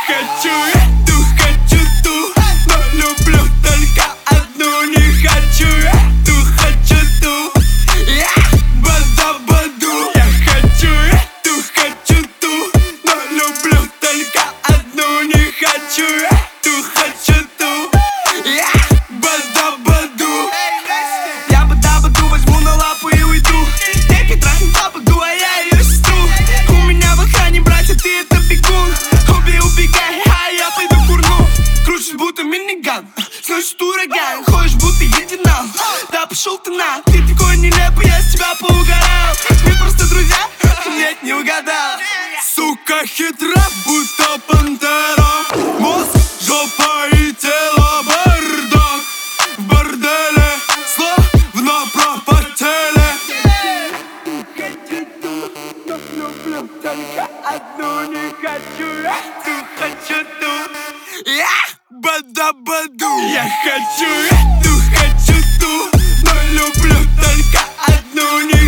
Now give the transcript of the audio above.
хочу эту, хочу ту, но люблю только одну. Не хочу эту, хочу ту. Бада-баду. Я хочу эту, хочу ту, но люблю только одну. Не хочу эту, хочу ту. Бада-баду. Я бада-баду возьму на лапу и уйду. Девки трахнут лападу, а я ее сестру. У меня в охране братья, ты это бегун. Убегай, а я пойду курну. Крутишь будто миниган, сносишь ураган. Ходишь будто единал, да пошел ты на. Ты такой нелепый, я с тебя поугарал. Мы просто друзья? Нет, не угадал. Сука хитра, будто пантера. Мозг, жопа и тело бардак. В борделе словно пропотели. Но люблю только одну. Не хочу эту, хочу ту. Бада-баду. Я хочу эту, хочу ту, но люблю только одну. Не